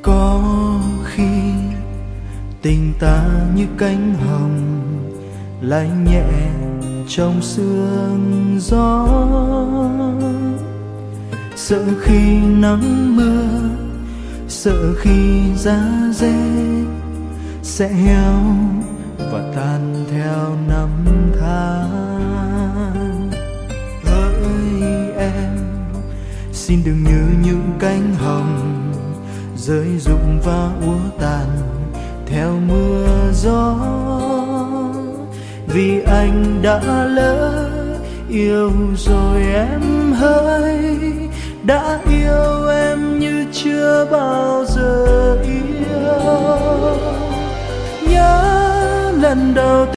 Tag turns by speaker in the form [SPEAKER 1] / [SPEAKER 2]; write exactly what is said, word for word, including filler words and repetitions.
[SPEAKER 1] Có khi tình ta như cánh hồng lay nhẹ trong sương gió, sợ khi nắng mưa, sợ khi giá rét sẽ héo và tan theo năm tháng. Hỡi em, xin đừng như những cánh hồng rơi rụng và úa tàn theo mưa gió, vì anh đã lỡ yêu rồi em hỡi, đã yêu em như chưa bao giờ yêu. Nhớ lần đầu